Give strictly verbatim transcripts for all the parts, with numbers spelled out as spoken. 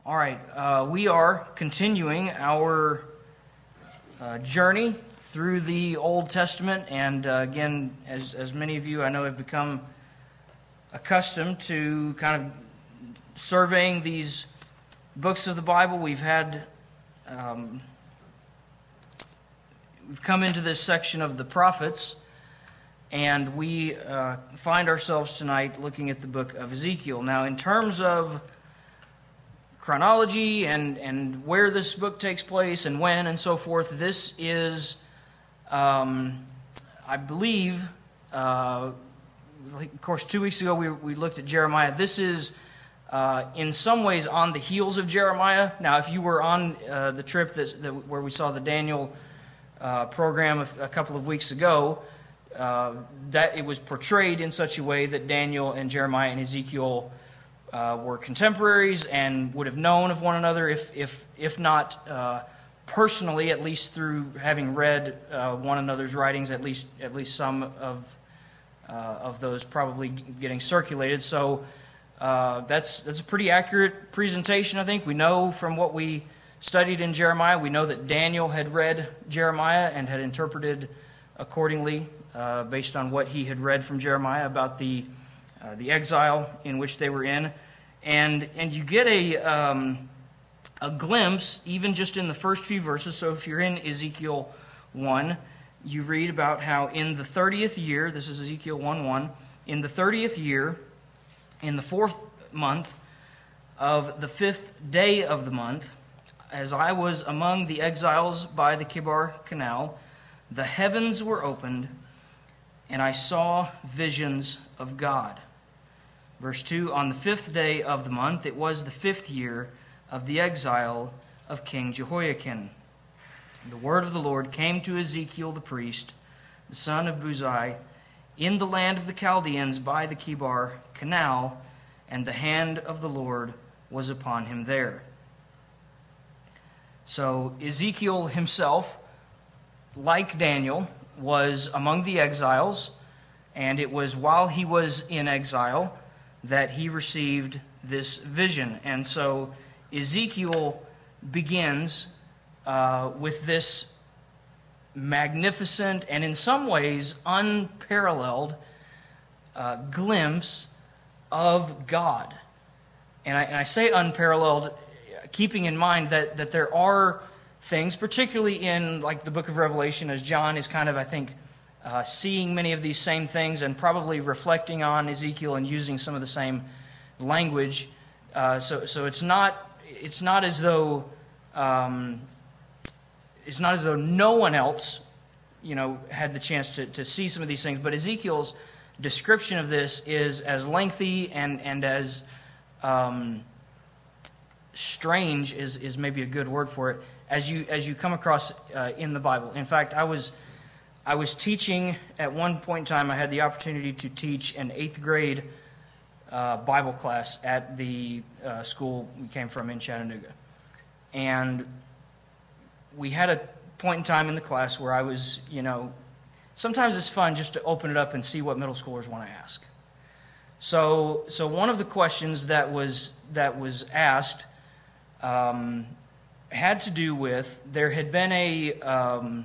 All right, uh, we are continuing our uh, journey through the Old Testament, and uh, again, as as many of you I know have become accustomed to kind of surveying these books of the Bible, we've had um, we've come into this section of the prophets, and we uh, find ourselves tonight looking at the book of Ezekiel. Now, in terms of chronology and, and where this book takes place and when and so forth, this is, um, I believe, uh, of course, two weeks ago we, we looked at Jeremiah. This is, uh, in some ways, on the heels of Jeremiah. Now, if you were on uh, the trip that, that, where we saw the Daniel uh, program a, a couple of weeks ago, uh, that it was portrayed in such a way that Daniel and Jeremiah and Ezekiel Uh, were contemporaries and would have known of one another, if if if not uh, personally, at least through having read uh, one another's writings, at least at least some of uh, of those probably getting circulated. So uh, that's that's a pretty accurate presentation, I think. We know from what we studied in Jeremiah, we know that Daniel had read Jeremiah and had interpreted accordingly uh, based on what he had read from Jeremiah about the Uh, the exile in which they were in, and and you get a um, a glimpse even just in the first few verses. So if you're in Ezekiel one, you read about how in the thirtieth year, this is Ezekiel one one, in the thirtieth year, in the fourth month of the fifth day of the month, as I was among the exiles by the Kibar Canal, the heavens were opened, and I saw visions of God. Verse two, on the fifth day of the month, it was the fifth year of the exile of King Jehoiakim. The word of the Lord came to Ezekiel the priest, the son of Buzi, in the land of the Chaldeans by the Kibar Canal, and the hand of the Lord was upon him there. So Ezekiel himself, like Daniel, was among the exiles, and it was while he was in exile that he received this vision. And so Ezekiel begins uh, with this magnificent and in some ways unparalleled uh, glimpse of God. And I, and I say unparalleled, keeping in mind that, that there are things, particularly in like the book of Revelation, as John is kind of, I think, Uh, seeing many of these same things and probably reflecting on Ezekiel and using some of the same language. Uh, so, so it's not it's not as though um, it's not as though no one else, you know, had the chance to, to see some of these things. But Ezekiel's description of this is as lengthy and and as um, strange is is maybe a good word for it as you as you come across uh, in the Bible. In fact, I was. I was teaching at one point in time. I had the opportunity to teach an eighth grade uh, Bible class at the uh, school we came from in Chattanooga. And we had a point in time in the class where I was, you know, sometimes it's fun just to open it up and see what middle schoolers want to ask. So, so one of the questions that was that was asked um, had to do with, there had been a um,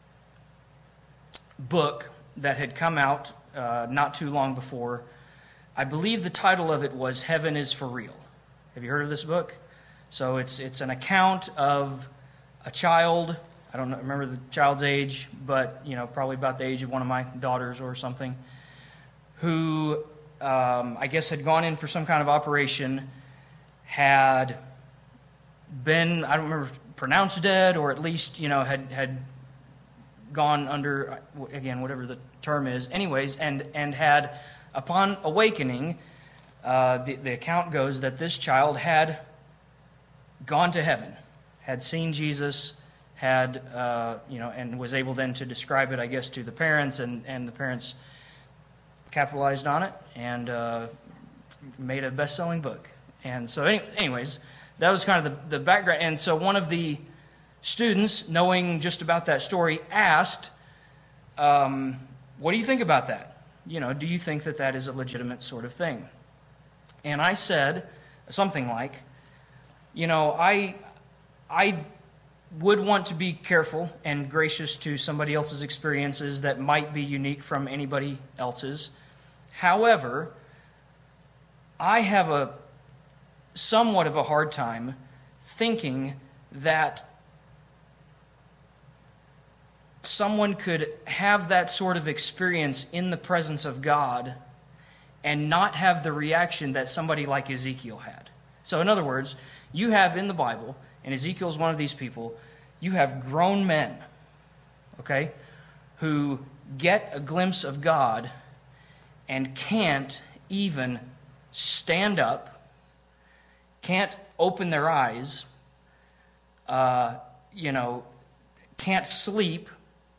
book that had come out uh, not too long before. I believe the title of it was Heaven is for Real. Have you heard of this book? So it's it's an account of a child. I don't remember the child's age, but you know, probably about the age of one of my daughters or something, who um, I guess had gone in for some kind of operation, had been, I don't remember, pronounced dead, or at least, you know, had had gone under, again, whatever the term is, anyways, and and had, upon awakening, uh, the, the account goes that this child had gone to heaven, had seen Jesus, had, uh, you know, and was able then to describe it, I guess, to the parents, and, and the parents capitalized on it and uh, made a best-selling book. And so, anyways, that was kind of the, the background. And so one of the students, knowing just about that story, asked, um, what do you think about that? You know, do you think that that is a legitimate sort of thing? And I said something like, you know, I I would want to be careful and gracious to somebody else's experiences that might be unique from anybody else's. However, I have a somewhat of a hard time thinking that someone could have that sort of experience in the presence of God and not have the reaction that somebody like Ezekiel had. So in other words, you have in the Bible, and Ezekiel is one of these people, you have grown men, okay, who get a glimpse of God and can't even stand up, can't open their eyes, uh, you know, can't sleep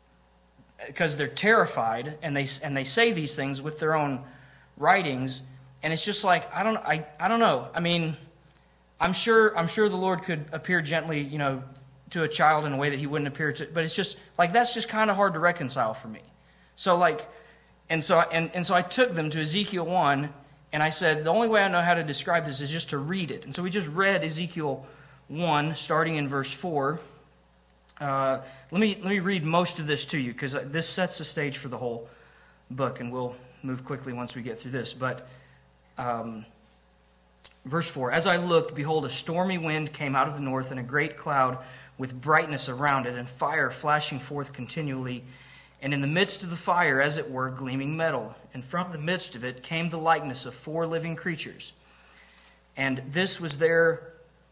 because they're terrified, and they and they say these things with their own writings, and it's just like I don't I I don't know. I mean, I'm sure I'm sure the Lord could appear gently, you know, to a child in a way that He wouldn't appear to, but it's just like that's just kind of hard to reconcile for me. So like, and so and and so I took them to Ezekiel one, and I said the only way I know how to describe this is just to read it, and so we just read Ezekiel one, starting in verse four. Uh, let me let me read most of this to you because this sets the stage for the whole book, and we'll move quickly once we get through this. But um, verse four: As I looked, behold, a stormy wind came out of the north, and a great cloud with brightness around it, and fire flashing forth continually. And in the midst of the fire, as it were, gleaming metal. And from the midst of it came the likeness of four living creatures. And this was their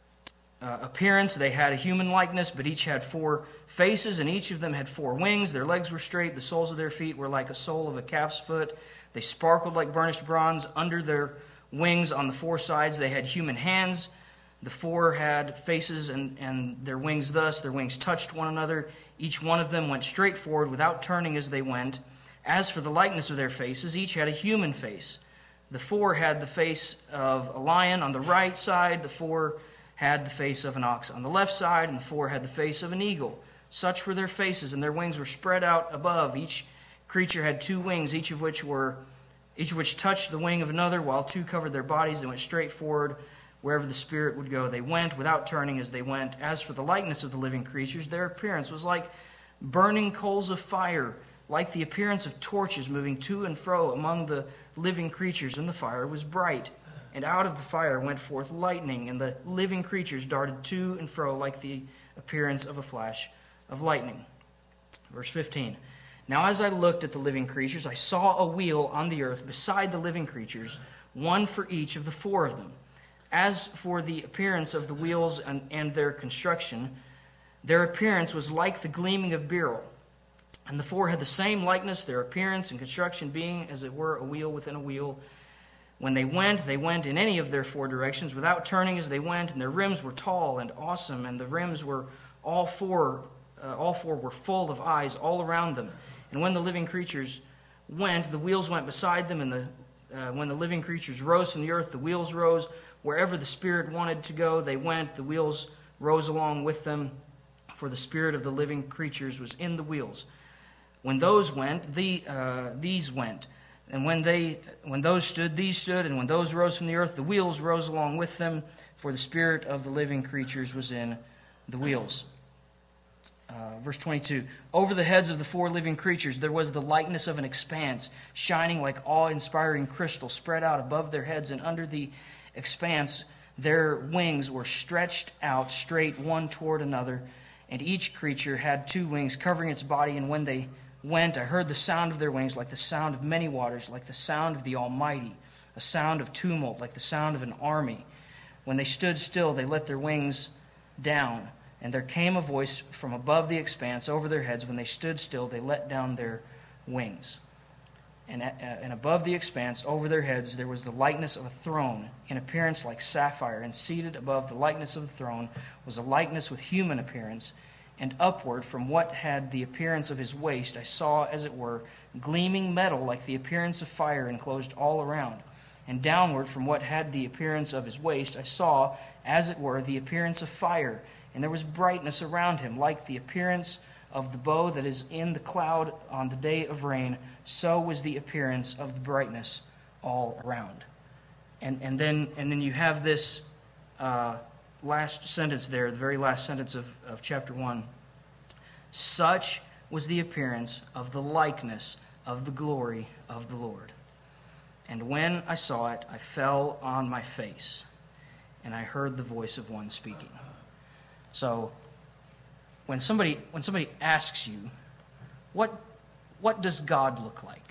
Uh, appearance. They had a human likeness, but each had four faces, and each of them had four wings. Their legs were straight. The soles of their feet were like a sole of a calf's foot. They sparkled like burnished bronze. Under their wings on the four sides they had human hands. The four had faces, and, and their wings thus. Their wings touched one another. Each one of them went straight forward without turning as they went. As for the likeness of their faces, each had a human face. The four had the face of a lion on the right side. The four had the face of an ox on the left side, and the four had the face of an eagle. Such were their faces, and their wings were spread out above. Each creature had two wings, each of which were each of which touched the wing of another, while two covered their bodies. They went straight forward wherever the Spirit would go. They went without turning as they went. As for the likeness of the living creatures, their appearance was like burning coals of fire, like the appearance of torches moving to and fro among the living creatures, and the fire was bright. And out of the fire went forth lightning, and the living creatures darted to and fro like the appearance of a flash of lightning. Verse fifteen. Now as I looked at the living creatures, I saw a wheel on the earth beside the living creatures, one for each of the four of them. As for the appearance of the wheels and, and their construction, their appearance was like the gleaming of beryl. And the four had the same likeness, their appearance and construction being as it were a wheel within a wheel. When they went, they went in any of their four directions without turning as they went, and their rims were tall and awesome, and the rims were all four, uh, all four were full of eyes all around them. And when the living creatures went, the wheels went beside them, and the uh, when the living creatures rose from the earth, the wheels rose. Wherever the Spirit wanted to go, they went. The wheels rose along with them, for the spirit of the living creatures was in the wheels. When those went, the uh, these went. And when they, when those stood, these stood, and when those rose from the earth, the wheels rose along with them, for the spirit of the living creatures was in the wheels. Uh, verse twenty-two, over the heads of the four living creatures there was the likeness of an expanse, shining like awe-inspiring crystal, spread out above their heads, and under the expanse their wings were stretched out straight one toward another, and each creature had two wings covering its body, and when they went, I heard the sound of their wings like the sound of many waters, like the sound of the Almighty, a sound of tumult, like the sound of an army. When they stood still, they let their wings down, and there came a voice from above the expanse over their heads. When they stood still, they let down their wings. And, uh, and above the expanse, over their heads, there was the likeness of a throne, in appearance like sapphire, and seated above the likeness of the throne was a likeness with human appearance. And upward from what had the appearance of his waist, I saw, as it were, gleaming metal like the appearance of fire enclosed all around. And downward from what had the appearance of his waist, I saw, as it were, the appearance of fire. And there was brightness around him, like the appearance of the bow that is in the cloud on the day of rain. So was the appearance of the brightness all around. And and then and then you have this uh, last sentence there, the very last sentence of, of chapter one. Such was the appearance of the likeness of the glory of the Lord. And when I saw it, I fell on my face, and I heard the voice of one speaking. So, when somebody when somebody asks you, what what does God look like?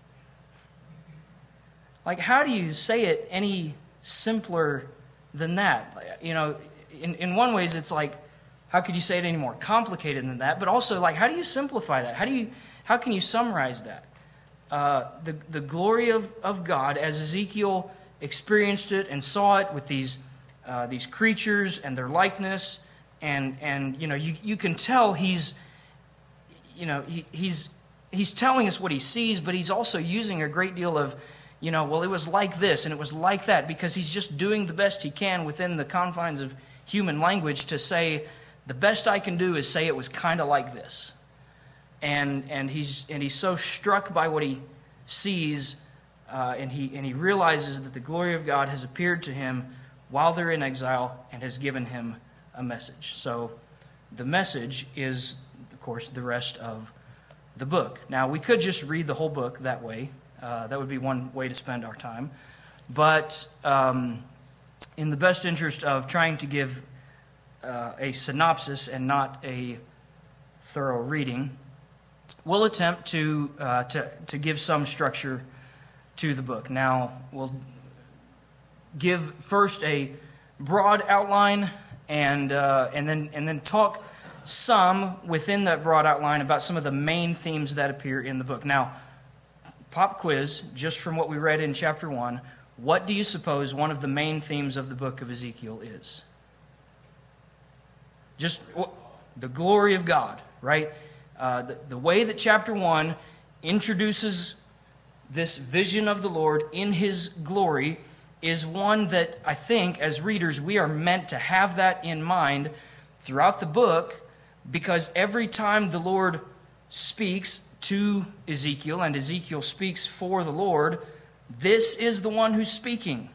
Like, how do you say it any simpler than that? You know, in, in one ways it's like, how could you say it any more complicated than that? But also, like, how do you simplify that? How do you how can you summarize that? Uh, the the glory of, of God, as Ezekiel experienced it and saw it with these uh, these creatures and their likeness, and and you know you you can tell he's you know he, he's he's telling us what he sees, but he's also using a great deal of you know well it was like this and it was like that, because he's just doing the best he can within the confines of human language to say the best I can do is say it was kind of like this. And and he's and he's so struck by what he sees, uh, and he and he realizes that the glory of God has appeared to him while they're in exile and has given him a message. So the message is, of course, the rest of the book. Now, we could just read the whole book that way. Uh, that would be one way to spend our time. But um, in the best interest of trying to give uh, a synopsis and not a thorough reading, we'll attempt to, uh, to to give some structure to the book. Now, we'll give first a broad outline, and uh, and then and then talk some within that broad outline about some of the main themes that appear in the book. Now, pop quiz, just from what we read in chapter one, what do you suppose one of the main themes of the book of Ezekiel is? Just the glory of God, right? Uh, the, the way that chapter one introduces this vision of the Lord in His glory is one that I think, as readers, we are meant to have that in mind throughout the book, because every time the Lord speaks to Ezekiel and Ezekiel speaks for the Lord, this is the one who's speaking.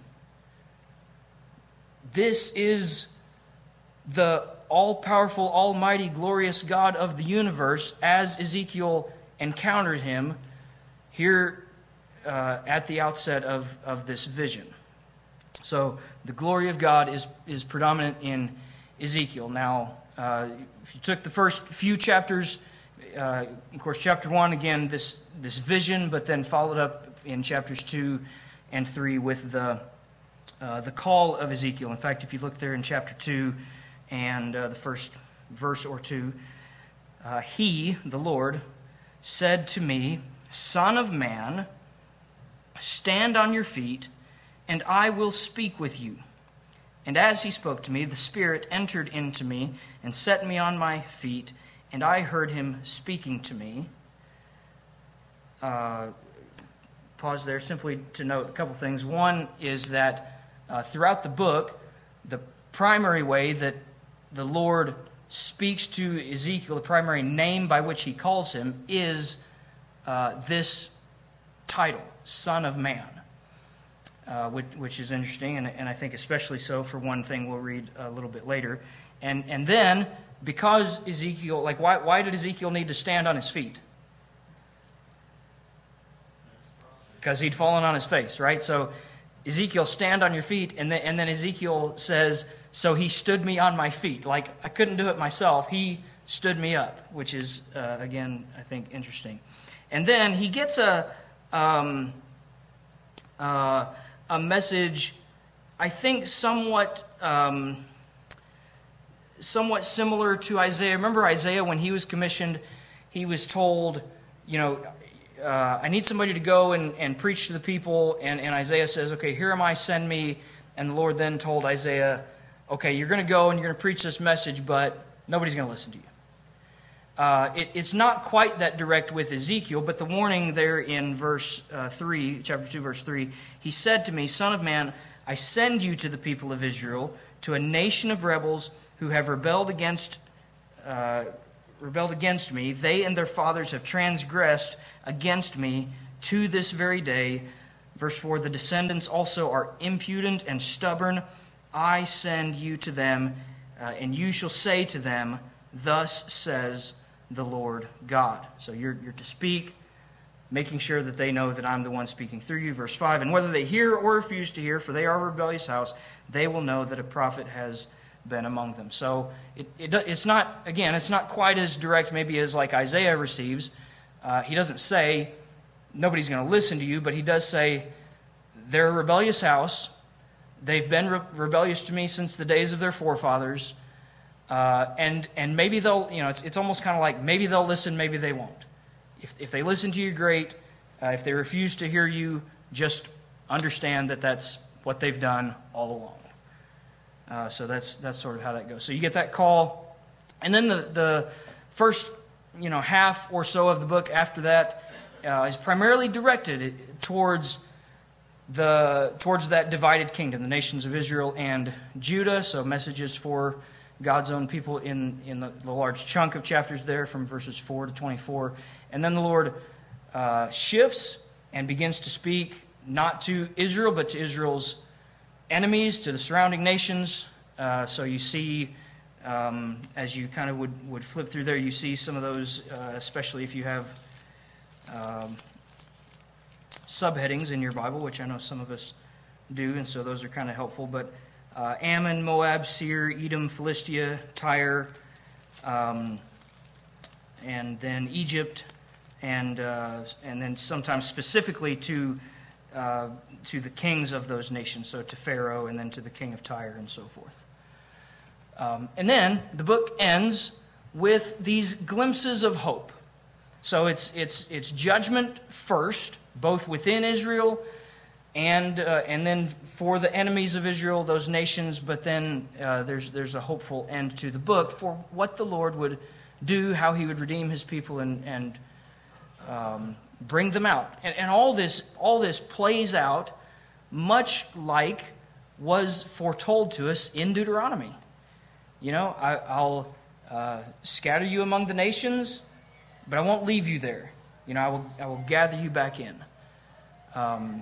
This is the all-powerful, almighty, glorious God of the universe, as Ezekiel encountered him here uh, at the outset of, of this vision. So the glory of God is, is predominant in Ezekiel. Now, uh, if you took the first few chapters, uh, of course, chapter one, again, this, this vision, but then followed up in chapters two and three with the, uh, the call of Ezekiel. In fact, if you look there in chapter two, and uh, the first verse or two, uh, He, the Lord, said to me, Son of man, stand on your feet, and I will speak with you. And as he spoke to me, the Spirit entered into me and set me on my feet, and I heard him speaking to me. Uh, pause there simply to note a couple things. One is that uh, throughout the book, the primary way that the Lord speaks to Ezekiel, the primary name by which he calls him, is uh, this title, Son of Man, uh, which, which is interesting, and, and I think especially so for one thing we'll read a little bit later. And and then, because Ezekiel, like why why did Ezekiel need to stand on his feet? Because he'd fallen on his face, right? So Ezekiel, stand on your feet, and then, and then Ezekiel says, so he stood me on my feet. Like, I couldn't do it myself. He stood me up, which is, uh, again, I think, interesting. And then he gets a um, uh, a message, I think, somewhat um, somewhat similar to Isaiah. Remember Isaiah, when he was commissioned, he was told, you know, Uh, I need somebody to go and, and preach to the people. And, and Isaiah says, okay, here am I, send me. And the Lord then told Isaiah, okay, you're going to go and you're going to preach this message, but nobody's going to listen to you. Uh, it, it's not quite that direct with Ezekiel, but the warning there in verse uh, three, chapter two, verse three, he said to me, Son of man, I send you to the people of Israel, to a nation of rebels who have rebelled against uh, rebelled against me. They and their fathers have transgressed against me to this very day. Verse four, the descendants also are impudent and stubborn. I send you to them, uh, and you shall say to them, thus says the Lord God. So you're, you're to speak, making sure that they know that I'm the one speaking through you. Verse five, and whether they hear or refuse to hear, for they are a rebellious house, they will know that a prophet has been among them. So it, it, it's not, again, it's not quite as direct maybe as like Isaiah receives. Uh, he doesn't say, nobody's going to listen to you, but he does say, they're a rebellious house. They've been re- rebellious to me since the days of their forefathers. Uh, and and maybe they'll, you know, it's it's almost kind of like maybe they'll listen, maybe they won't. If if they listen to you, great. Uh, if they refuse to hear you, just understand that that's what they've done all along. Uh, so that's that's sort of how that goes. So you get that call, and then the the first you know half or so of the book after that uh, is primarily directed towards the towards that divided kingdom, the nations of Israel and Judah. So messages for God's own people in, in the, the large chunk of chapters there from verses four to twenty-four. And then the Lord uh, shifts and begins to speak not to Israel, but to Israel's enemies, to the surrounding nations. Uh, so you see, um, as you kind of would, would flip through there, you see some of those, uh, especially if you have um, subheadings in your Bible, which I know some of us do, and so those are kind of helpful. But uh, Ammon, Moab, Seir, Edom, Philistia, Tyre, um, and then Egypt, and uh, and then sometimes specifically to uh, to the kings of those nations, so to Pharaoh, and then to the king of Tyre, and so forth. Um, and then the book ends with these glimpses of hope. So it's it's it's judgment first, both within Israel and uh, and then for the enemies of Israel, those nations. But then uh, there's there's a hopeful end to the book for what the Lord would do, how He would redeem His people and and um, bring them out. And, and all this all this plays out much like was foretold to us in Deuteronomy. You know, I, I'll uh, scatter you among the nations, but I won't leave you there. You know, I will I will gather you back in. Um,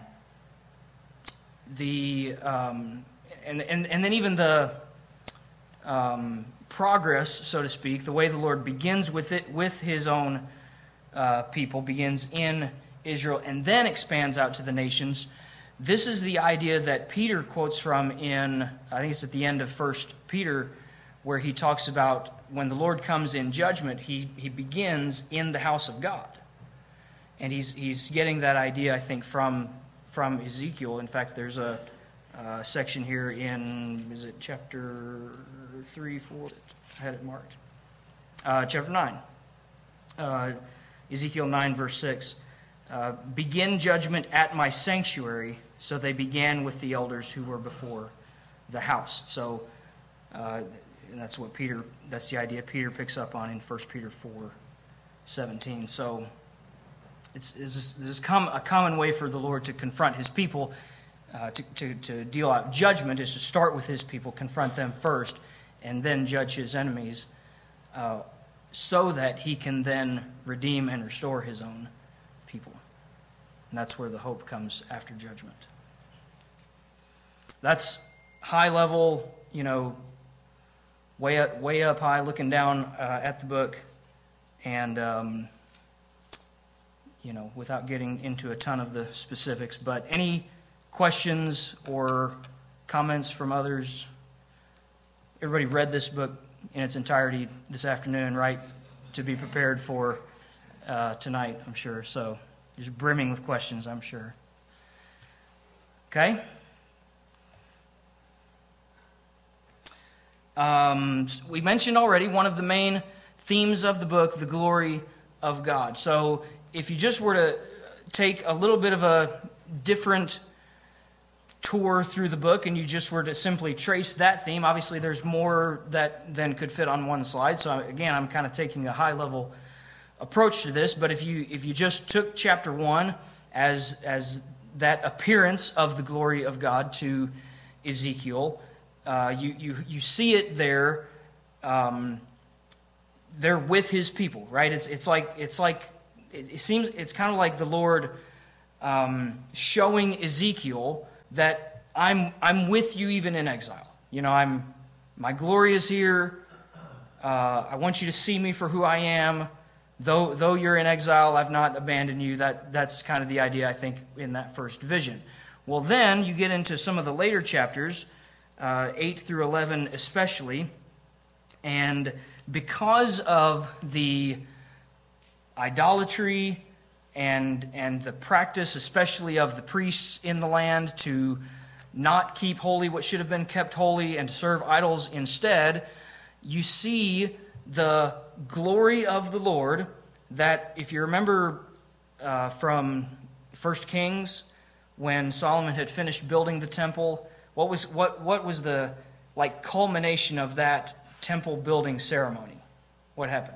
the um, and, and and then even the um, progress, so to speak, the way the Lord begins with it with His own uh, people, begins in Israel and then expands out to the nations. This is the idea that Peter quotes from in, I think it's at the end of First Peter, where he talks about when the Lord comes in judgment, he he begins in the house of God. And he's he's getting that idea, I think, from from Ezekiel. In fact, there's a, a section here in, is it chapter three, four? I had it marked. Uh, chapter nine. Uh, Ezekiel nine, verse six. Uh, begin judgment at my sanctuary. So they began with the elders who were before the house. So uh, and that's what Peter, that's the idea Peter picks up on in First Peter four seventeen. So it's, it's this is com- a common way for the Lord to confront His people, uh, to, to, to deal out judgment, is to start with His people, confront them first, and then judge His enemies, uh, so that He can then redeem and restore His own people. And that's where the hope comes after judgment. That's high level, you know, way up, way up high, looking down uh, at the book, and um, you know, without getting into a ton of the specifics. But any questions or comments from others? Everybody read this book in its entirety this afternoon, right? To be prepared for uh, tonight, I'm sure. So just brimming with questions, I'm sure. Okay. Um, we mentioned already one of the main themes of the book, the glory of God. So if you just were to take a little bit of a different tour through the book and you just were to simply trace that theme, obviously there's more that than could fit on one slide. So again, I'm kind of taking a high level approach to this. But if you if you just took chapter one as as that appearance of the glory of God to Ezekiel, Uh, you, you you see it there. Um, they're with His people, right? It's it's like it's like it, it seems it's kind of like the Lord um, showing Ezekiel that I'm I'm with you even in exile. You know, I'm my glory is here. Uh, I want you to see me for who I am. Though though you're in exile, I've not abandoned you. That that's kind of the idea, I think, in that first vision. Well, then you get into some of the later chapters, uh, eight through eleven especially, and because of the idolatry and and the practice, especially of the priests in the land, to not keep holy what should have been kept holy and to serve idols instead, you see the glory of the Lord that, if you remember uh, from First Kings, when Solomon had finished building the temple, what was what what was the like culmination of that temple building ceremony? What happened?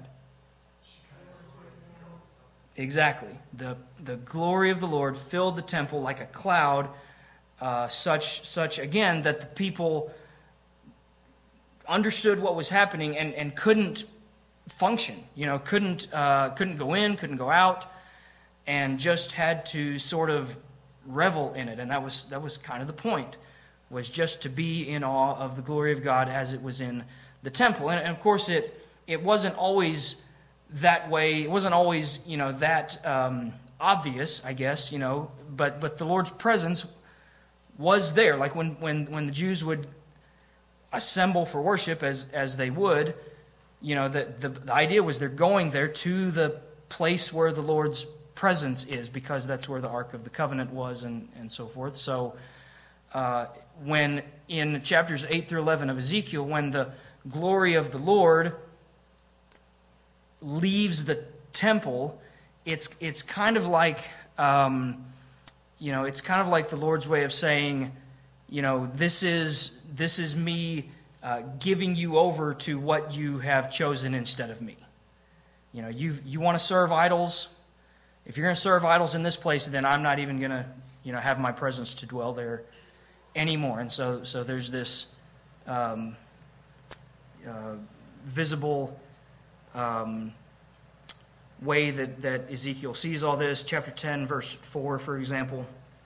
Exactly. The the glory of the Lord filled the temple like a cloud, uh, such such again that the people understood what was happening and, and couldn't function. You know, couldn't uh, couldn't go in, couldn't go out, and just had to sort of revel in it. And that was that was kind of the point, was just to be in awe of the glory of God as it was in the temple. And, and of course, it it wasn't always that way. It wasn't always, you know, that um, obvious, I guess, you know, but but the Lord's presence was there. Like when when when the Jews would assemble for worship, as as they would, you know, the the, the idea was they're going there to the place where the Lord's presence is, because that's where the Ark of the Covenant was, and and so forth. So uh, when in chapters eight through eleven of Ezekiel, when the glory of the Lord leaves the temple, it's it's kind of like um, you know it's kind of like the Lord's way of saying, you know, this is this is me uh, giving you over to what you have chosen instead of me. You know, you you want to serve idols. If you're going to serve idols in this place, then I'm not even going to, you know, have my presence to dwell there anymore. And so so there's this um, uh, visible Um, way that, that Ezekiel sees all this. Chapter ten, verse four, for example,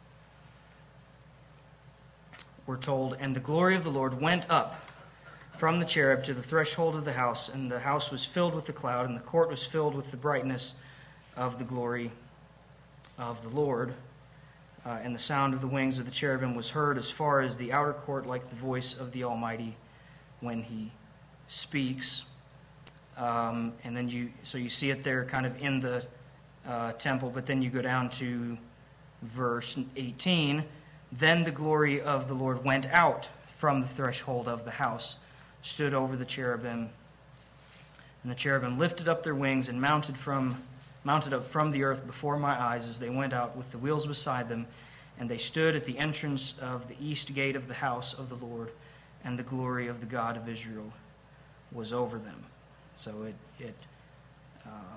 we're told, "And the glory of the Lord went up from the cherub to the threshold of the house, and the house was filled with the cloud, and the court was filled with the brightness of the glory of the Lord. Uh, and the sound of the wings of the cherubim was heard as far as the outer court, like the voice of the Almighty when He speaks." Um, and then you, so you see it there kind of in the uh, temple, but then you go down to verse eighteen. "Then the glory of the Lord went out from the threshold of the house, stood over the cherubim, and the cherubim lifted up their wings and mounted from, mounted up from the earth before my eyes as they went out with the wheels beside them, and they stood at the entrance of the east gate of the house of the Lord, and the glory of the God of Israel was over them." So it, it uh,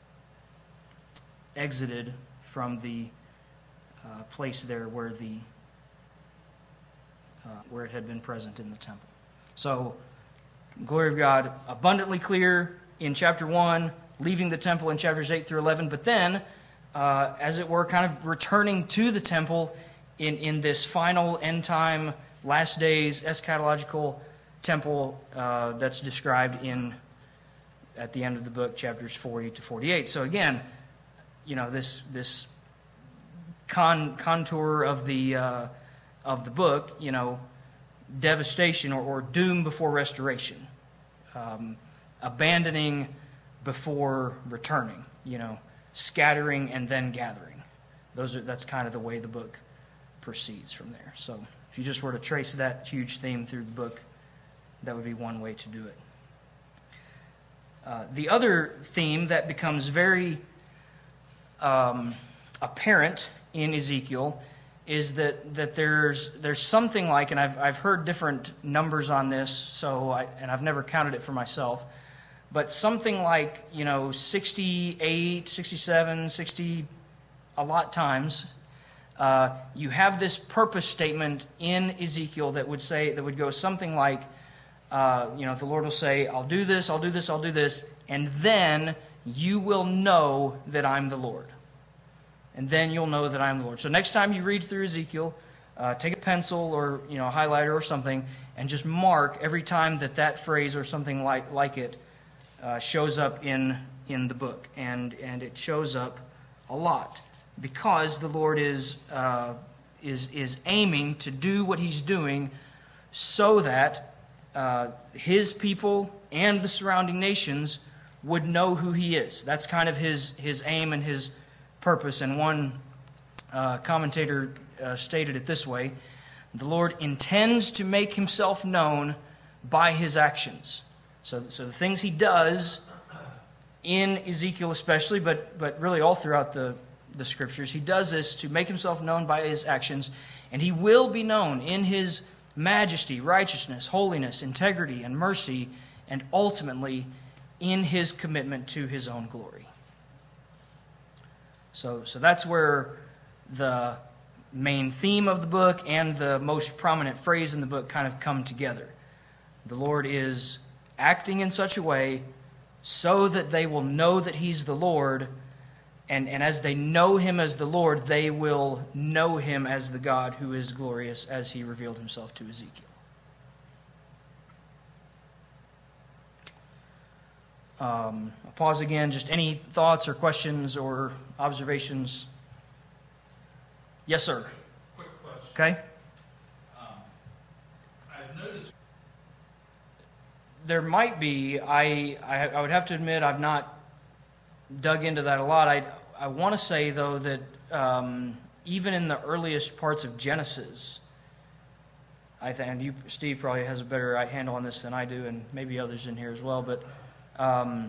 exited from the uh, place there where the uh, where it had been present in the temple. So, glory of God abundantly clear in chapter one, leaving the temple in chapters eight through eleven, but then, uh, as it were, kind of returning to the temple in, in this final end time, last days, eschatological temple uh, that's described in at the end of the book, chapters forty to forty-eight. So again, you know, this this con, contour of the uh, of the book, you know, devastation or, or doom before restoration, um, abandoning before returning, you know, scattering and then gathering. Those are that's kind of the way the book proceeds from there. So if you just were to trace that huge theme through the book, that would be one way to do it. Uh, the other theme that becomes very um, apparent in Ezekiel is that, that there's there's something like, and I've I've heard different numbers on this, so I, and I've never counted it for myself, but something like, you know, sixty-eight, sixty-seven, sixty, a lot times, uh, you have this purpose statement in Ezekiel that would say that would go something like, Uh, you know, the Lord will say, I'll do this, I'll do this, I'll do this, and then you will know that I'm the Lord. And then you'll know that I'm the Lord. So next time you read through Ezekiel, uh, take a pencil or you know a highlighter or something and just mark every time that that phrase or something like like it uh, shows up in in the book, and and it shows up a lot because the Lord is uh, is is aiming to do what He's doing so that uh, His people and the surrounding nations would know who He is. That's kind of His His aim and His purpose. And one uh, commentator uh, stated it this way: the Lord intends to make Himself known by His actions. So, so the things He does in Ezekiel especially, but but really all throughout the, the Scriptures, He does this to make Himself known by His actions, and He will be known in His majesty, righteousness, holiness, integrity, and mercy, and ultimately in His commitment to His own glory. So, so that's where the main theme of the book and the most prominent phrase in the book kind of come together. The Lord is acting in such a way so that they will know that He's the Lord, and, and as they know Him as the Lord, they will know Him as the God who is glorious, as He revealed Himself to Ezekiel. Um, I'll pause again. Just any thoughts or questions or observations? Yes, sir. Quick question. Okay. Um, I've noticed. There might be. I, I I would have to admit I've not dug into that a lot. I I want to say though that um, even in the earliest parts of Genesis, I think, and you, Steve, probably has a better handle on this than I do, and maybe others in here as well. But um,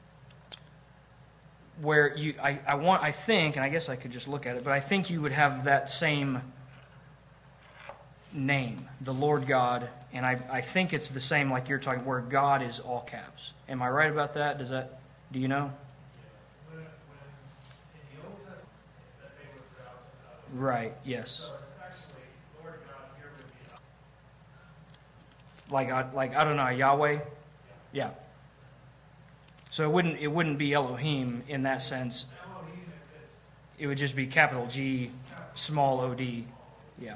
where you, I, I want, I think, and I guess I could just look at it, but I think you would have that same name, the Lord God, and I, I think it's the same like you're talking, where God is all caps. Am I right about that? Does that, do you know? Yeah. When, when in the Old Testament, that they were pronounced uh, Right, yes. So it's actually Lord God here would be Like, uh, like Adonai, Yahweh? yeah. Yeah. So it wouldn't, it wouldn't be Elohim in that sense. Elohim, if it's It would just be capital G, small O D. Yeah.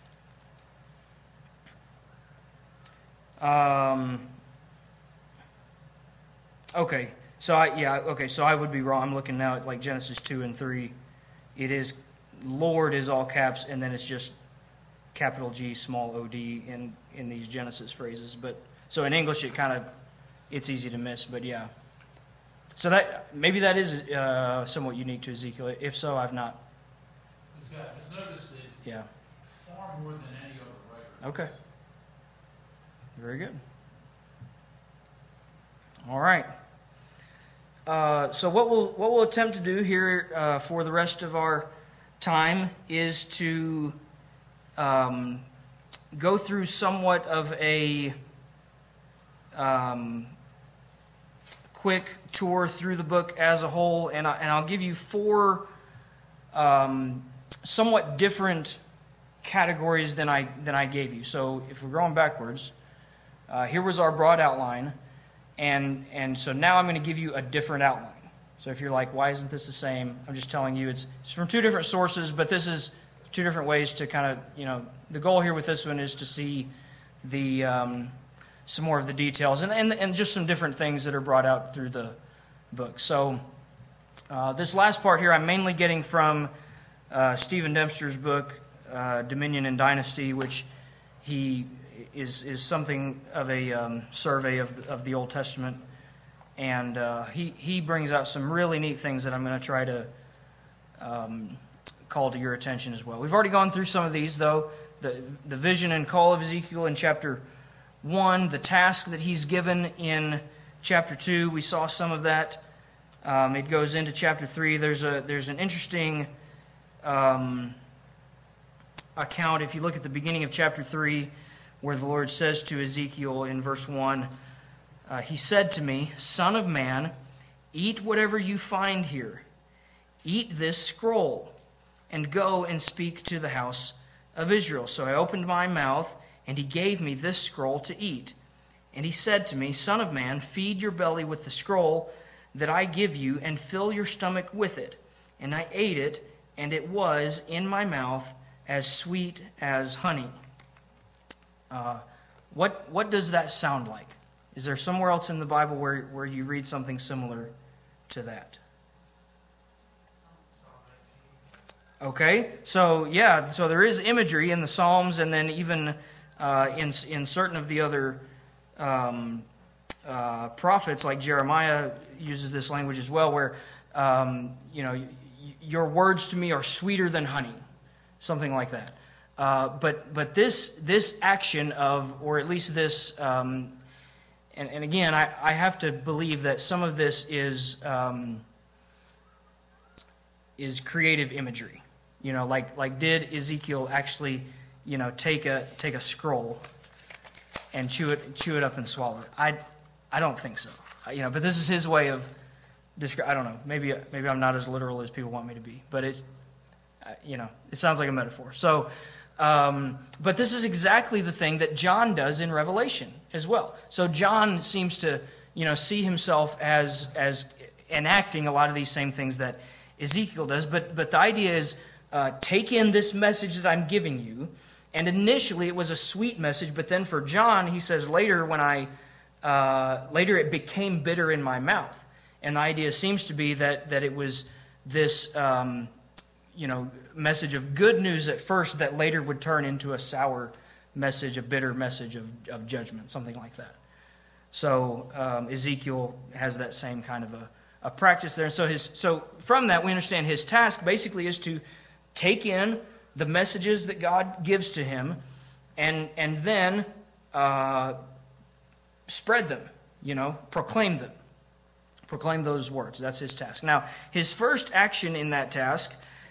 Um, okay, so I yeah okay, so I would be wrong. I'm looking now at like Genesis two and three. It is Lord is all caps, and then it's just capital G, small O D in in these Genesis phrases. But so in English, it kind of it's easy to miss. But yeah, so that maybe that is uh, somewhat unique to Ezekiel. If so, I've not. Yeah, I've noticed it Yeah. far more than any other writer. Okay. Very good. All right. Uh, so what we'll what we'll attempt to do here uh, for the rest of our time is to um, go through somewhat of a um, quick tour through the book as a whole, and I, and I'll give you four um, somewhat different categories than I than I gave you. So if we're going backwards. Uh, here was our broad outline, and and so now I'm going to give you a different outline. So if you're like, why isn't this the same? I'm just telling you it's, it's from two different sources, but this is two different ways to kind of, you know, the goal here with this one is to see the um, some more of the details and, and and just some different things that are brought out through the book. So uh, this last part here I'm mainly getting from uh, Stephen Dempster's book, uh, Dominion and Dynasty, which he is is something of a um, survey of the, of the Old Testament, and uh, he he brings out some really neat things that I'm going to try to um, call to your attention as well. We've already gone through some of these though. The the vision and call of Ezekiel in chapter one, the task that he's given in chapter two, we saw some of that. Um, it goes into chapter three. There's a there's an interesting um, account if you look at the beginning of chapter three. Where the Lord says to Ezekiel in verse one, uh, He said to me, Son of man, eat whatever you find here. Eat this scroll, and go and speak to the house of Israel. So I opened my mouth, and He gave me this scroll to eat. And He said to me, Son of man, feed your belly with the scroll that I give you, and fill your stomach with it. And I ate it, and it was in my mouth as sweet as honey. Uh, what what does that sound like? Is there somewhere else in the Bible where, where you read something similar to that? Okay, so yeah, so there is imagery in the Psalms, and then even uh, in in certain of the other um, uh, prophets, like Jeremiah uses this language as well, where um, you know y- your words to me are sweeter than honey, something like that. Uh, but but this this action of, or at least this, um, and, and again, I, I have to believe that some of this is um, is creative imagery. You know, like like did Ezekiel actually, you know, take a take a scroll and chew it chew it up and swallow it? I I don't think so. You know, but this is his way of describing. I don't know. Maybe maybe I'm not as literal as people want me to be, but it's you know, it sounds like a metaphor. So, um, but this is exactly the thing that John does in Revelation as well. So John seems to, you know, see himself as as enacting a lot of these same things that Ezekiel does. But but the idea is, uh, take in this message that I'm giving you. And initially it was a sweet message, but then for John, he says later when I uh, later it became bitter in my mouth. And the idea seems to be that that it was this um, you know message of good news at first that later would turn into a sour message, a bitter message of, of judgment, something like that. So um, Ezekiel has that same kind of a, a practice there. So his so from that we understand his task basically is to take in the messages that God gives to him, and and then uh, spread them, you know, proclaim them. Proclaim those words. That's his task. Now, his first action in that task,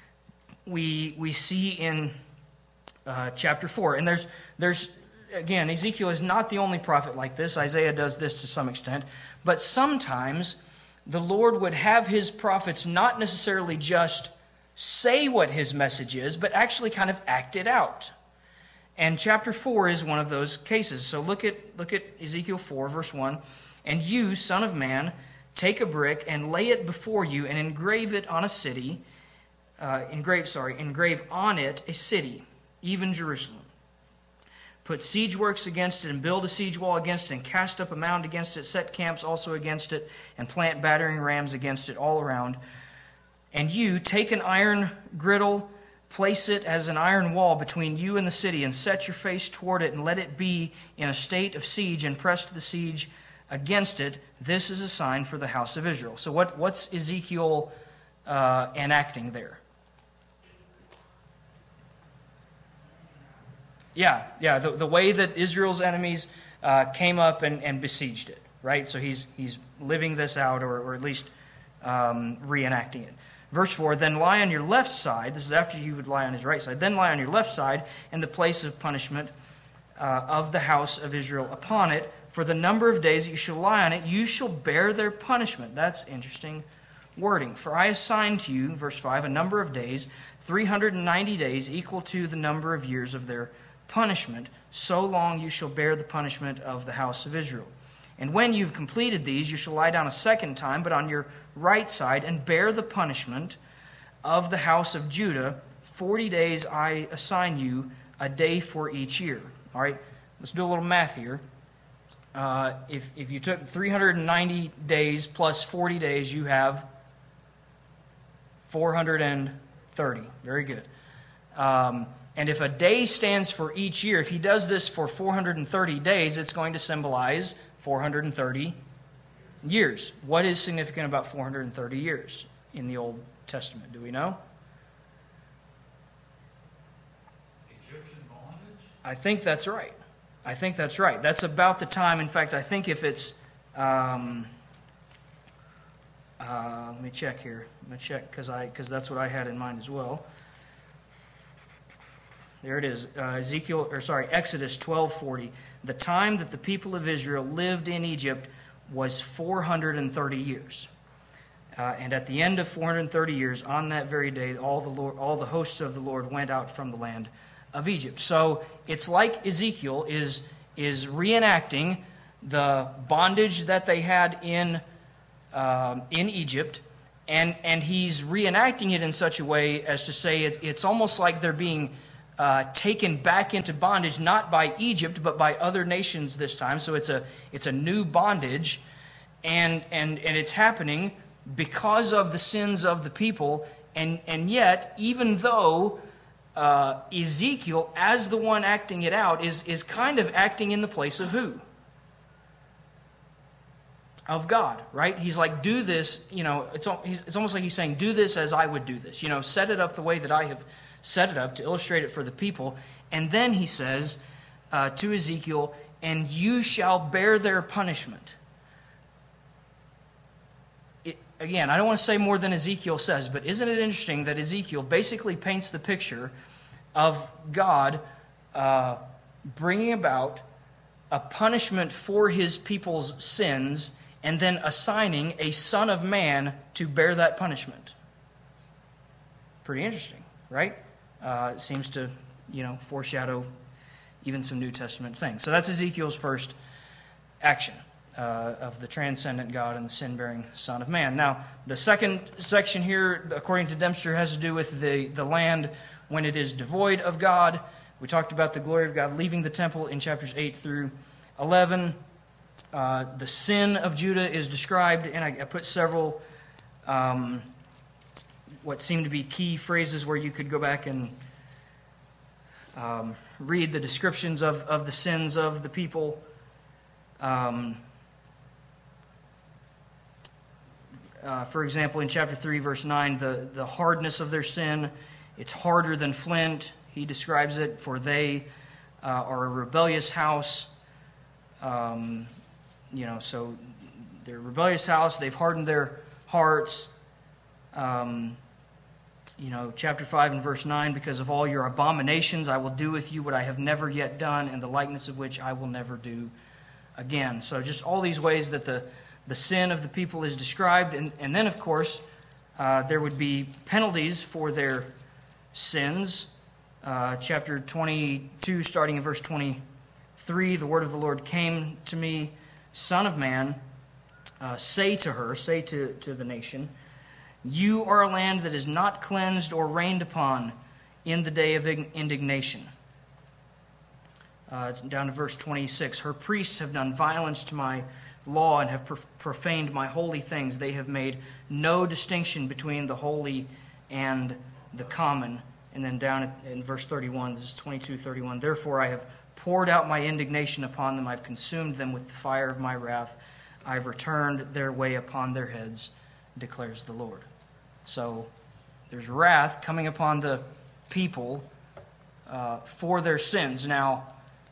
we we see in uh, chapter four. And there's there's again, Ezekiel is not the only prophet like this. Isaiah does this to some extent. But sometimes the Lord would have his prophets not necessarily just say what his message is, but actually kind of act it out. And chapter four is one of those cases. So look at look at Ezekiel four, verse one. And you, son of man, take a brick and lay it before you and engrave it on a city, uh, engrave, sorry, engrave on it a city, even Jerusalem. Put siege works against it and build a siege wall against it and cast up a mound against it, set camps also against it and plant battering rams against it all around. And you take an iron griddle, place it as an iron wall between you and the city, and set your face toward it, and let it be in a state of siege, and press the siege against it. This is a sign for the house of Israel. So what, what's Ezekiel uh, enacting there? Yeah, yeah, the, the way that Israel's enemies uh, came up and, and besieged it, right? So he's he's living this out, or, or at least um, reenacting it. Verse four, then lie on your left side. This is after you would lie on his right side. Then lie on your left side in the place of punishment uh, of the house of Israel upon it. For the number of days that you shall lie on it, you shall bear their punishment. That's interesting wording. For I assign to you, verse five, a number of days, three hundred ninety days, equal to the number of years of their punishment. So long you shall bear the punishment of the house of Israel. And when you've completed these, you shall lie down a second time, but on your right side, and bear the punishment of the house of Judah. Forty days I assign you, a day for each year. All right, let's do a little math here. Uh, if if you took three hundred ninety days plus forty days, you have four hundred thirty. Very good. Um, and if a day stands for each year, if he does this for four hundred thirty days, it's going to symbolize four hundred thirty years. What is significant about four hundred thirty years in the Old Testament? Do we know? Egyptian bondage? I think that's right. I think that's right. That's about the time. In fact, I think if it's... Um, uh, let me check here. Let me check because I because that's what I had in mind as well. There it is. Uh, Ezekiel, or sorry, Exodus twelve forty. The time that the people of Israel lived in Egypt was four hundred thirty years. Uh, and at the end of four hundred thirty years, on that very day, all the Lord, all the hosts of the Lord went out from the land of Egypt. So it's like Ezekiel is is reenacting the bondage that they had in um, in Egypt, and and he's reenacting it in such a way as to say it, it's almost like they're being uh, taken back into bondage, not by Egypt, but by other nations this time. So it's a it's a new bondage, and and and it's happening because of the sins of the people. And and yet, even though uh, Ezekiel, as the one acting it out, is is kind of acting in the place of who? Of God, right? He's like, do this, you know, it's it's almost like he's saying, do this as I would do this. You know, set it up the way that I have set it up to illustrate it for the people. And then he says uh, to Ezekiel, and you shall bear their punishment. It, again, I don't want to say more than Ezekiel says, but isn't it interesting that Ezekiel basically paints the picture of God uh, bringing about a punishment for his people's sins, and then assigning a son of man to bear that punishment. Pretty interesting, right? Uh, it seems to, you know, foreshadow even some New Testament things. So that's Ezekiel's first action uh, of the transcendent God and the sin-bearing Son of Man. Now, the second section here, according to Dempster, has to do with the, the land when it is devoid of God. We talked about the glory of God leaving the temple in chapters eight through eleven. Uh, the sin of Judah is described, and I, I put several um, what seem to be key phrases where you could go back and um, read the descriptions of, of the sins of the people. Um, uh, for example, in chapter three, verse nine, the, the hardness of their sin, it's harder than flint. He describes it, for they uh, are a rebellious house. Um, you know, so they're a rebellious house. They've hardened their hearts. Um, you know, chapter five and verse nine, because of all your abominations, I will do with you what I have never yet done, and the likeness of which I will never do again. So just all these ways that the, the sin of the people is described. And, and then, of course, uh, there would be penalties for their sins. Uh, chapter twenty-two, starting in verse twenty-three, the word of the Lord came to me, Son of man, uh, say to her, say to, to the nation, you are a land that is not cleansed or rained upon in the day of indignation. Uh, it's down to verse twenty-six. Her priests have done violence to my law and have profaned my holy things. They have made no distinction between the holy and the common. And then down in verse thirty-one, this is twenty-two thirty-one. Therefore I have poured out my indignation upon them. I've consumed them with the fire of my wrath. I've returned their way upon their heads, declares the Lord. So there's wrath coming upon the people uh, for their sins. Now,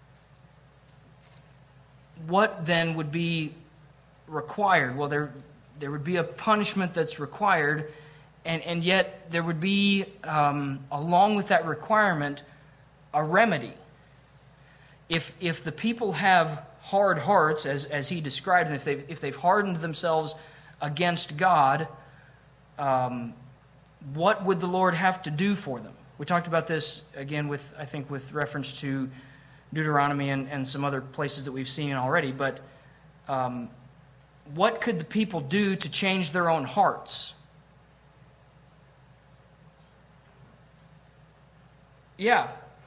what then would be required? Well, there there would be a punishment that's required. And, and yet there would be, um, along with that requirement, a remedy. If if the people have hard hearts, as as he described, and if they've, if they've hardened themselves against God, um, what would the Lord have to do for them? We talked about this, again, with I think with reference to Deuteronomy and, and some other places that we've seen already. But um, what could the people do to change their own hearts? Yeah.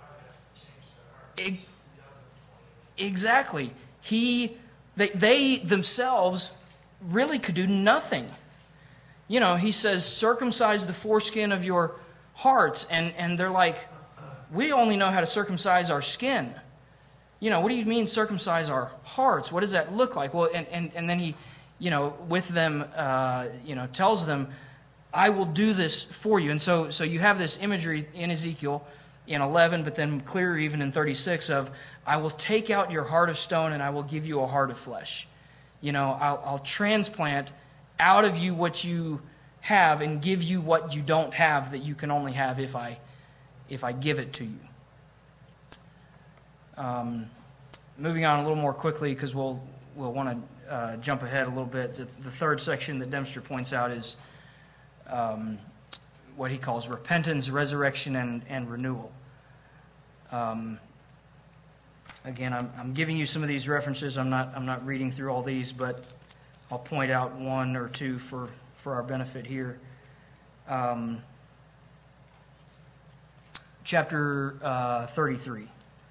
Exactly. He, they, they themselves really could do nothing. You know, he says, circumcise the foreskin of your hearts. And, and they're like, we only know how to circumcise our skin. You know, what do you mean circumcise our hearts? What does that look like? Well, and, and, and then he, you know, with them, uh, you know, tells them, I will do this for you. And so, so you have this imagery in Ezekiel in eleven, but then clearer even in thirty-six of, I will take out your heart of stone and I will give you a heart of flesh. You know, I'll, I'll transplant out of you what you have and give you what you don't have that you can only have if I if I give it to you. Um, moving on a little more quickly because we'll we'll want to uh, jump ahead a little bit. The, the third section that Dempster points out is um, what he calls repentance, resurrection, and, and renewal. Um, again, I'm, I'm giving you some of these references. I'm not I'm not reading through all these, but I'll point out one or two for, for our benefit here. Um, chapter uh, thirty-three.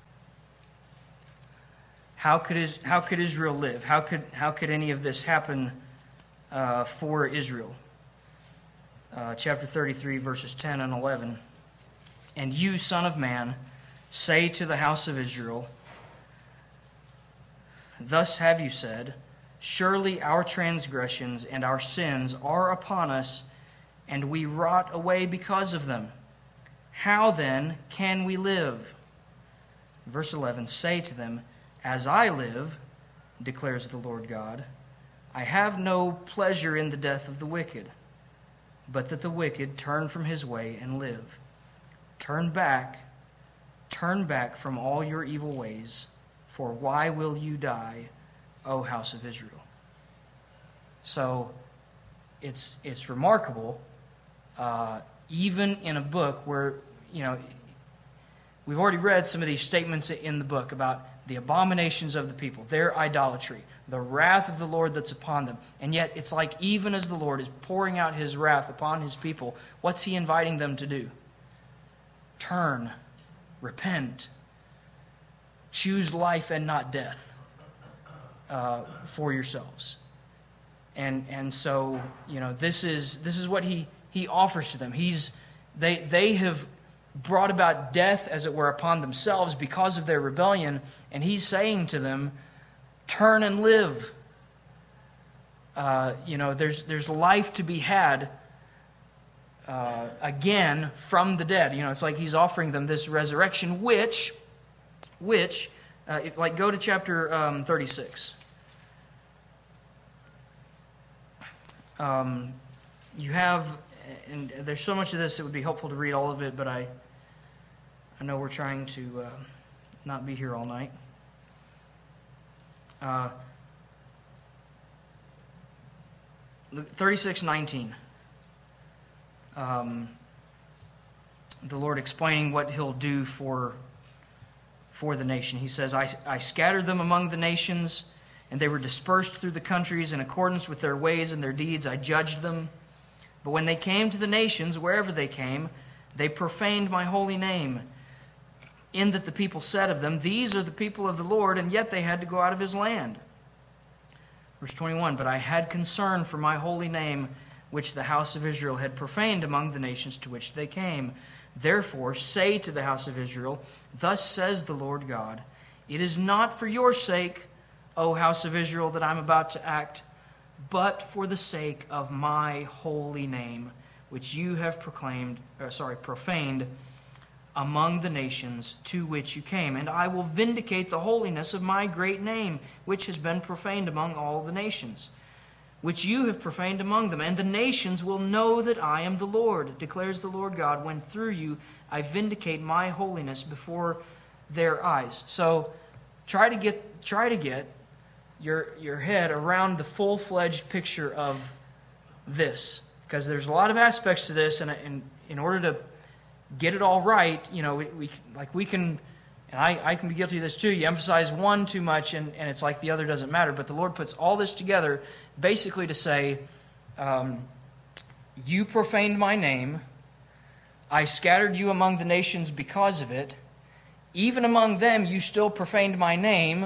How could his, how could Israel live? How could how could any of this happen uh, for Israel? Uh, chapter thirty-three, verses ten and eleven. And you, son of man, say to the house of Israel, thus have you said, surely our transgressions and our sins are upon us, and we rot away because of them. How then can we live? Verse eleven, say to them, as I live, declares the Lord God, I have no pleasure in the death of the wicked, but that the wicked turn from his way and live. Turn back, turn back from all your evil ways, for why will you die, O house of Israel? So it's it's remarkable, uh, even in a book where, you know, we've already read some of these statements in the book about the abominations of the people, their idolatry, the wrath of the Lord that's upon them. And yet it's like even as the Lord is pouring out his wrath upon his people, what's he inviting them to do? Turn, repent, choose life and not death uh, for yourselves. And and so, you know, this is this is what he, he offers to them. He's they they have brought about death, as it were, upon themselves because of their rebellion, and he's saying to them, turn and live. Uh, you know, there's there's life to be had uh, again from the dead. You know, it's like he's offering them this resurrection, which, which, uh, if, like, go to chapter um, thirty-six. Um, you have, and there's so much of this, it would be helpful to read all of it, but I, I know we're trying to uh, not be here all night. Uh, thirty-six nineteen. Um, the Lord explaining what He'll do for for the nation. He says, I, I scattered them among the nations, and they were dispersed through the countries in accordance with their ways and their deeds. I judged them. But when they came to the nations, wherever they came, they profaned my holy name, in that the people said of them, these are the people of the Lord, and yet they had to go out of his land. Verse twenty-one, but I had concern for my holy name, which the house of Israel had profaned among the nations to which they came. Therefore say to the house of Israel, thus says the Lord God, it is not for your sake, O house of Israel, that I'm about to act, but for the sake of my holy name, which you have proclaimed, or sorry, profaned among the nations to which you came. And I will vindicate the holiness of my great name, which has been profaned among all the nations, which you have profaned among them. And the nations will know that I am the Lord, declares the Lord God, when through you I vindicate my holiness before their eyes. So try to get try to get your your head around the full-fledged picture of this, because there's a lot of aspects to this, and in, in order to get it all right, you know, we, we like we can, and I, I can be guilty of this too, you emphasize one too much and, and it's like the other doesn't matter. But the Lord puts all this together basically to say, um, you profaned my name, I scattered you among the nations because of it, even among them you still profaned my name,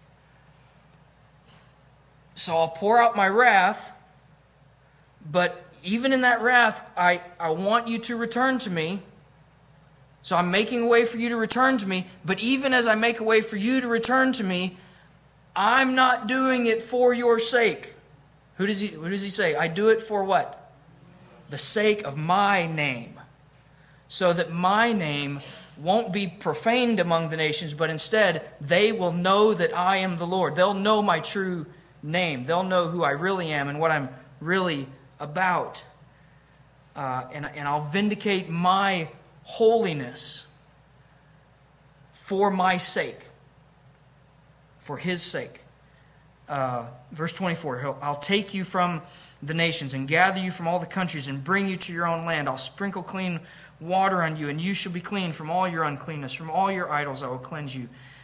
so I'll pour out my wrath, but even in that wrath, I, I want you to return to me. So I'm making a way for you to return to me. But even as I make a way for you to return to me, I'm not doing it for your sake. Who does he, who does he say? I do it for what? The sake of my name. So that my name won't be profaned among the nations, but instead they will know that I am the Lord. They'll know my true name. They'll know who I really am and what I'm really about. Uh, and, and I'll vindicate my holiness for my sake, for his sake. Uh, verse twenty-four, I'll take you from the nations and gather you from all the countries and bring you to your own land. I'll sprinkle clean water on you, and you shall be clean from all your uncleanness. From all your idols I will cleanse you.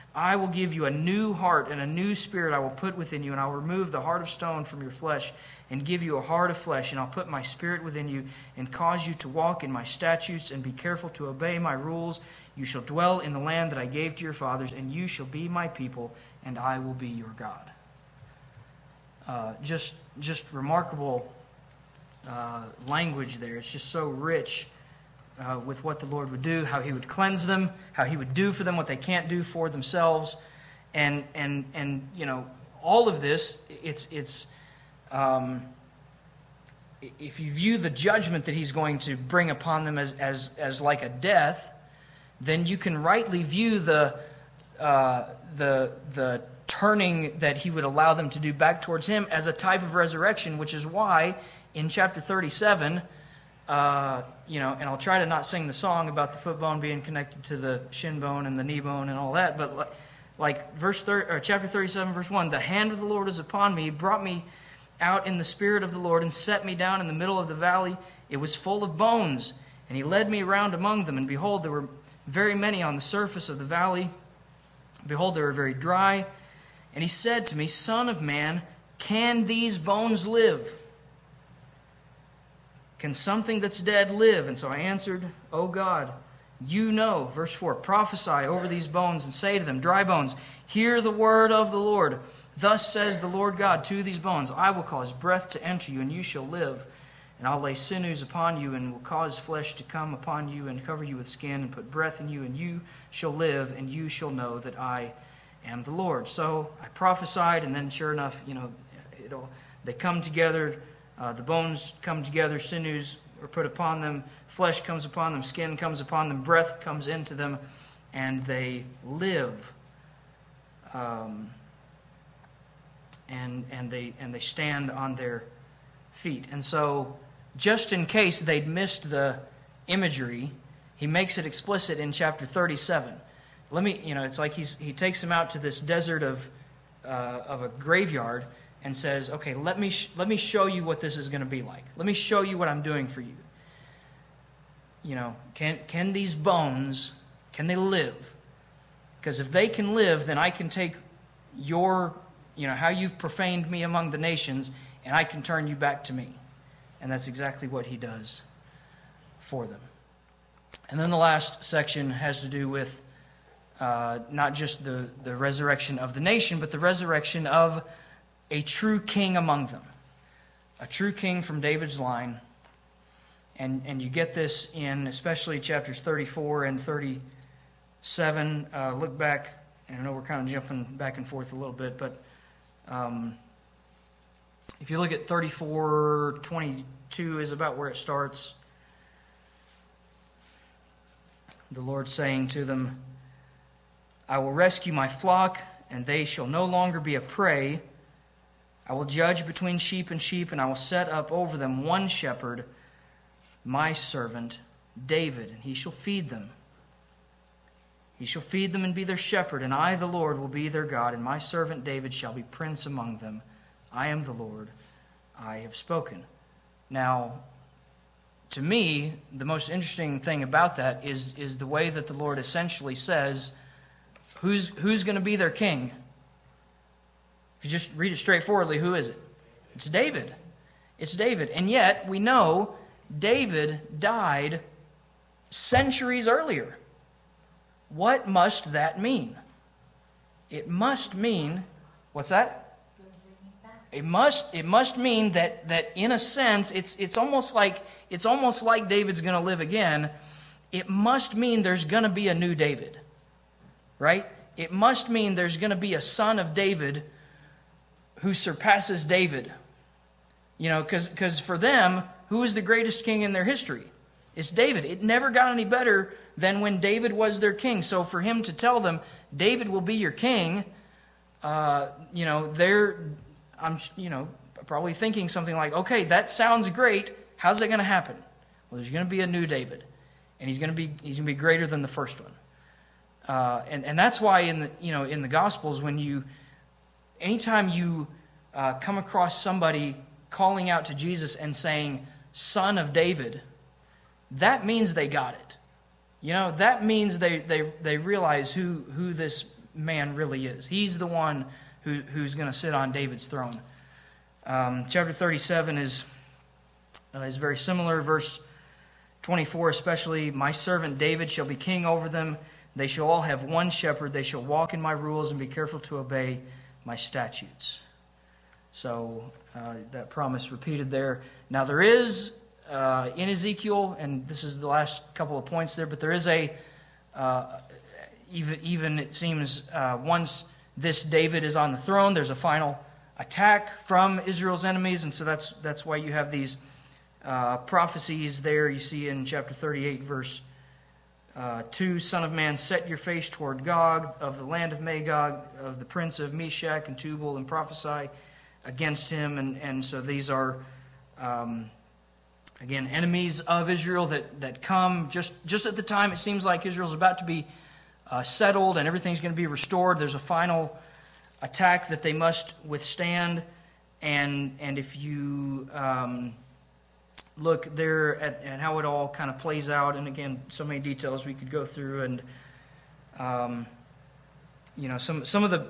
I will give you a new heart, and a new spirit I will put within you, and I'll remove the heart of stone from your flesh and give you a heart of flesh, and I'll put my spirit within you and cause you to walk in my statutes and be careful to obey my rules. You shall dwell in the land that I gave to your fathers, and you shall be my people, and I will be your God. Uh, just, just remarkable uh, language there. It's just so rich uh, with what the Lord would do, how He would cleanse them, how He would do for them what they can't do for themselves, and and and you know all of this. It's it's. Um, if you view the judgment that He's going to bring upon them as as as like a death, then you can rightly view the uh, the the turning that He would allow them to do back towards Him as a type of resurrection, which is why in chapter thirty-seven, uh, you know, and I'll try to not sing the song about the foot bone being connected to the shin bone and the knee bone and all that, but like, like verse thirty, or chapter thirty-seven, verse one, the hand of the Lord is upon me, He brought me out in the spirit of the Lord and set me down in the middle of the valley. It was full of bones, and He led me around among them, and behold, there were very many on the surface of the valley. Behold, they were very dry. And He said to me, Son of man, can these bones live? Can something that's dead live? And so I answered, O God, you know. Verse four, prophesy over these bones and say to them, dry bones, hear the word of the Lord. Thus says the Lord God to these bones, I will cause breath to enter you, and you shall live. And I'll lay sinews upon you, and will cause flesh to come upon you, and cover you with skin, and put breath in you, and you shall live, and you shall know that I am the Lord. So I prophesied, and then sure enough, you know, it'll they come together, uh, the bones come together, sinews are put upon them, flesh comes upon them, skin comes upon them, breath comes into them, and they live. Um, and and they and they stand on their feet. And so, just in case they'd missed the imagery, He makes it explicit in chapter thirty-seven. Let me, you know, it's like he's he takes them out to this desert of uh, of a graveyard and says, okay, let me sh- let me show you what this is going to be like. Let me show you what I'm doing for you. You know, can can these bones, can they live? Because if they can live, then I can take your, you know, how you've profaned me among the nations, and I can turn you back to me. And that's exactly what He does for them. And then the last section has to do with uh, not just the, the resurrection of the nation, but the resurrection of a true king among them. A true king from David's line. And and you get this in especially chapters thirty-four and thirty-seven. Uh, look back, and I know we're kind of jumping back and forth a little bit, but um, if you look at thirty-four twenty-two is about where it starts. The Lord saying to them, I will rescue my flock, and they shall no longer be a prey. I will judge between sheep and sheep, and I will set up over them one shepherd, my servant David, and he shall feed them. He shall feed them and be their shepherd, and I, the Lord, will be their God, and my servant David shall be prince among them. I am the Lord, I have spoken. Now, to me, the most interesting thing about that is, is the way that the Lord essentially says, who's, who's going to be their king? If you just read it straightforwardly, who is it? It's David. It's David. And yet, we know David died centuries earlier. What must that mean? It must mean, what's that? It must it must mean that that in a sense it's it's almost like it's almost like David's going to live again. It must mean there's going to be a new David. Right? It must mean there's going to be a son of David who surpasses David. You know, cuz cuz for them, who is the greatest king in their history? It's David. It never got any better than when David was their king. So for him to tell them, David will be your king, uh, you know, they're, I'm, you know, probably thinking something like, okay, that sounds great. How's that going to happen? Well, there's going to be a new David, and he's going to be he's going to be greater than the first one. Uh, and and that's why in the you know in the Gospels, when you, anytime you uh, come across somebody calling out to Jesus and saying, Son of David, that means they got it. You know, that means they, they, they realize who, who this man really is. He's the one who, who's going to sit on David's throne. Um, chapter thirty-seven is uh, is very similar. Verse twenty-four especially, my servant David shall be king over them. They shall all have one shepherd. They shall walk in my rules and be careful to obey my statutes. So uh, that promise repeated there. Now there is uh, in Ezekiel, and this is the last couple of points there, but there is a uh, even even it seems uh, once this David is on the throne, there's a final attack from Israel's enemies, and so that's that's why you have these uh, prophecies there. You see in chapter thirty-eight, verse uh, two, Son of man, set your face toward Gog of the land of Magog, of the prince of Meshach and Tubal, and prophesy against him. And, and so these are, um, again, enemies of Israel that, that come just, just at the time it seems like Israel's about to be uh, settled and everything's going to be restored. There's a final attack that they must withstand. And and if you um, look there at, at how it all kind of plays out, and again, so many details we could go through, and um, you know, some some of the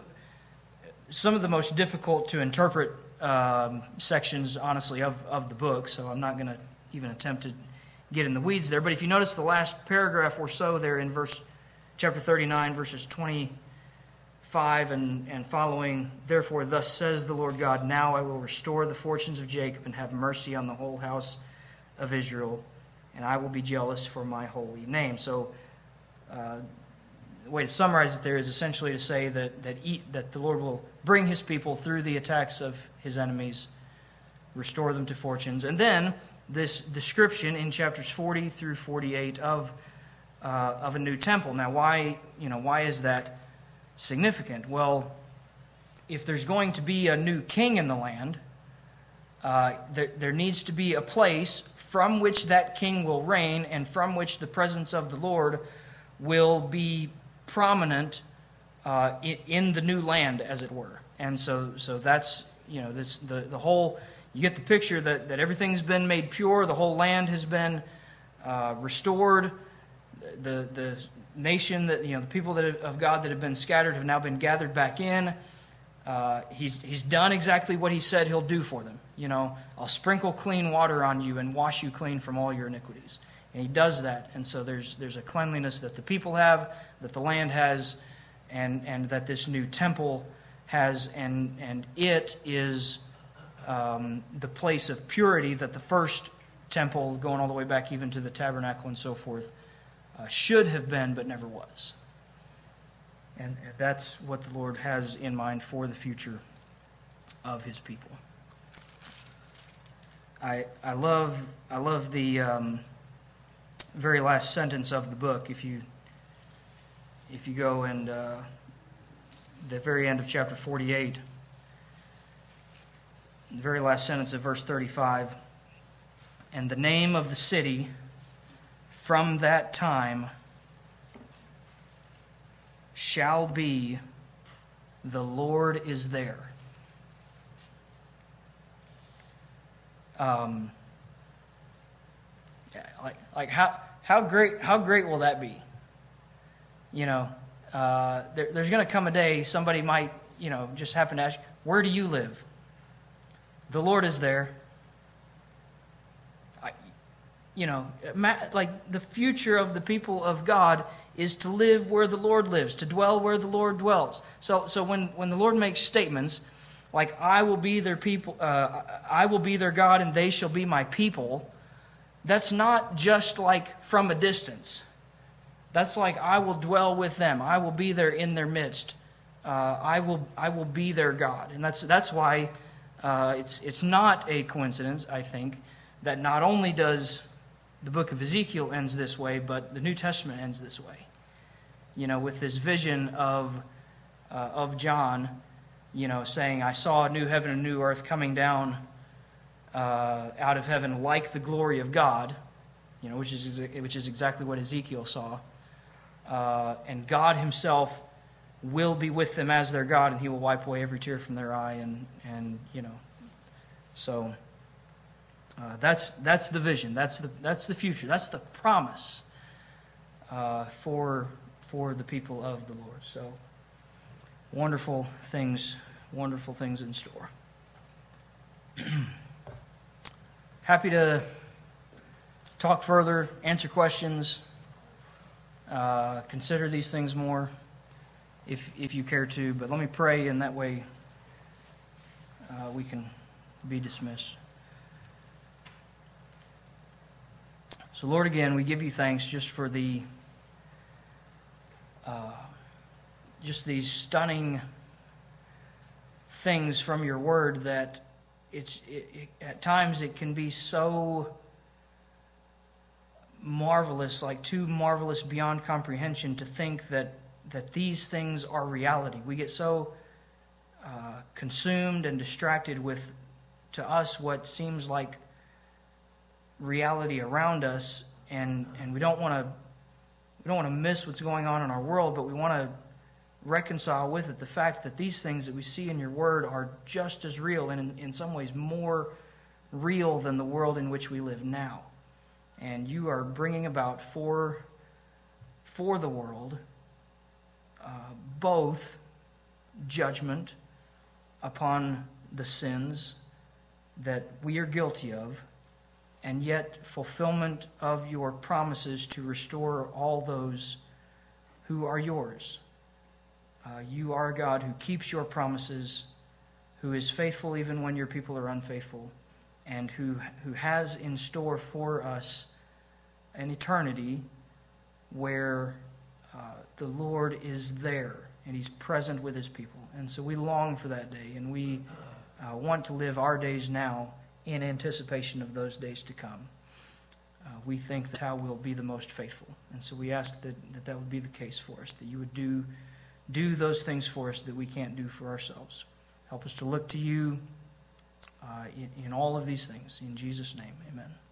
some of the most difficult to interpret um, sections, honestly, of, of the book, so I'm not going to even attempt to get in the weeds there. But if you notice the last paragraph or so there in verse chapter thirty-nine, verses twenty-five and, and following, therefore thus says the Lord God, now I will restore the fortunes of Jacob and have mercy on the whole house of Israel, and I will be jealous for my holy name. So uh, the way to summarize it there is essentially to say that that, he, that the Lord will bring his people through the attacks of his enemies, restore them to fortunes. And then this description in chapters forty through forty-eight of uh, of a new temple. Now, why you know why is that significant? Well, if there's going to be a new king in the land, uh, there, there needs to be a place from which that king will reign and from which the presence of the Lord will be prominent uh, in, in the new land, as it were. And so, so that's you know this the the whole. You get the picture that, that everything's been made pure. The whole land has been uh, restored. The the nation that you know the people that have, of God that have been scattered have now been gathered back in. Uh, he's he's done exactly what he said he'll do for them. You know, I'll sprinkle clean water on you and wash you clean from all your iniquities. And he does that. And so there's there's a cleanliness that the people have, that the land has, and and that this new temple has, and and it is um, the place of purity that the first temple, going all the way back even to the tabernacle and so forth, uh, should have been but never was. And that's what the Lord has in mind for the future of his people. I I love I love the um, very last sentence of the book. If you if you go and uh, the very end of chapter forty-eight, the very last sentence of verse thirty-five, and the name of the city from that time shall be, the Lord is there. Um, yeah, like like how how great how great will that be? You know, uh, there, there's going to come a day somebody might you know just happen to ask, where do you live? The Lord is there. I, you know, like the future of the people of God is to live where the Lord lives, to dwell where the Lord dwells. So, so when, when the Lord makes statements like, "I will be their people, uh, I will be their God, and they shall be my people," that's not just like from a distance. That's like, I will dwell with them. I will be there in their midst. Uh, I will, I will be their God, and that's that's why uh, it's it's not a coincidence, I think, that not only does the book of Ezekiel ends this way, but the New Testament ends this way. You know, with this vision of uh, of John, you know, saying, "I saw a new heaven and a new earth coming down uh, out of heaven like the glory of God," you know, which is which is exactly what Ezekiel saw. Uh, and God Himself will be with them as their God, and He will wipe away every tear from their eye, and and you know, so. Uh, that's that's the vision. That's the that's the future. That's the promise uh, for for the people of the Lord. So wonderful things, wonderful things in store. Happy to talk further, answer questions, uh, consider these things more if if you care to. But let me pray, and that way uh, we can be dismissed. So, Lord, again, we give you thanks just for the uh, just these stunning things from your word that it's it, it, at times it can be so marvelous, like too marvelous beyond comprehension to think that that these things are reality. We get so uh, consumed and distracted with, to us, what seems like reality around us, and and we don't want to we don't want to miss what's going on in our world, but we want to reconcile with it the fact that these things that we see in your word are just as real, and in, in some ways more real than the world in which we live now. And you are bringing about for for the world uh, both judgment upon the sins that we are guilty of, and yet fulfillment of your promises to restore all those who are yours. Uh, you are a God who keeps your promises, who is faithful even when your people are unfaithful, and who who has in store for us an eternity where uh, the Lord is there and He's present with His people. And so we long for that day, and we uh, want to live our days now in anticipation of those days to come. Uh, we think that's how we'll be the most faithful. And so we ask that, that that would be the case for us, that you would do do those things for us that we can't do for ourselves. Help us to look to you uh, in, in all of these things. In Jesus' name, amen.